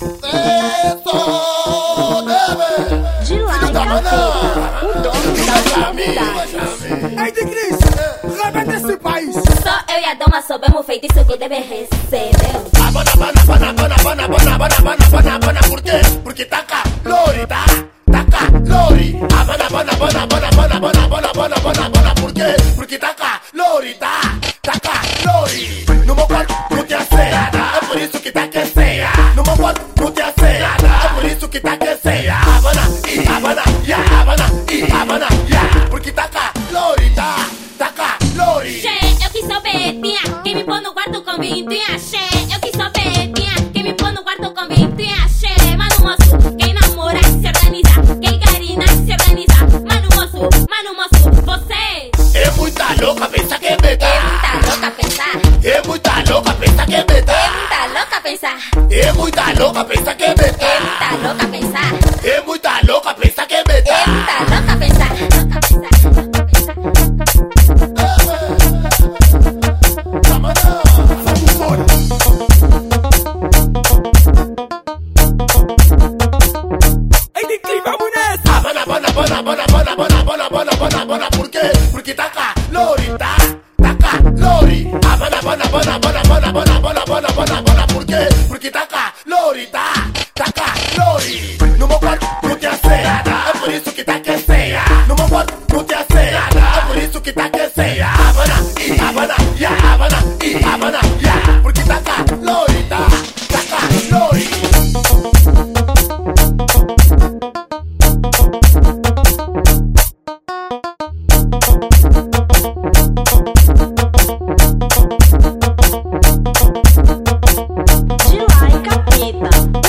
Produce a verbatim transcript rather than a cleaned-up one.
De lá em Capeta, o dono das novidades. Ei, de Cris, rebenta esse país. Só eu e a dama soubemos feito isso que deve recebeu. Abana, abana, abana, abana, abana, abana, abana, abana, abana, abana, por quê? Porque tá calor, tá? Tá calor. Abana, abana, abana, abana, abana, abana, abana, abana, abana, abana, por quê? Porque tá calor, tá? Tá calor. No meu quarto não tem ceia, é por isso que tá aqueceia. No meu quarto não tem ceia, é por isso que tá aqueceia. Abana, abana, ya, abana, abana, ya, porque tá calor, tá? Tá calor. Che, eu quis saber, tinha quem me pôr no quarto com vintinha. Che, eu quis saber, tinha quem me pôr no quarto com vintinha. Che, mano moço, quem namora se organiza, quem carina se organiza. Mano moço, mano moço, você é muita louca, pensa que é beta. é muita louca pensar, É muita louca, pensa que é beta. é muita louca pensar, É muita louca, pensa que é beta. é muita louca pensar, É muita louca, pensa que é beta. é muita louca pensar, louca pensar, louca pensar. Ei, de Cris, vamos nessa. Abana, abana, abana, abana, abana, abana, abana, abana, abana, abana, por quê? Porque tá calor, tá? Tá calor. Abana, abana, abana, abana, abana, abana, abana, abana, abana, abana, por quê? Porque tá calor, tá? Tá calor. No meu quarto não tem ceia, é por isso que tá aqueceia. No meu quarto não tem ceia, é por isso que tá aqueceia. Abana, abana, ya, abana, abana, ya, porque tá calor, tá? Tá calor. De lá em Capeta.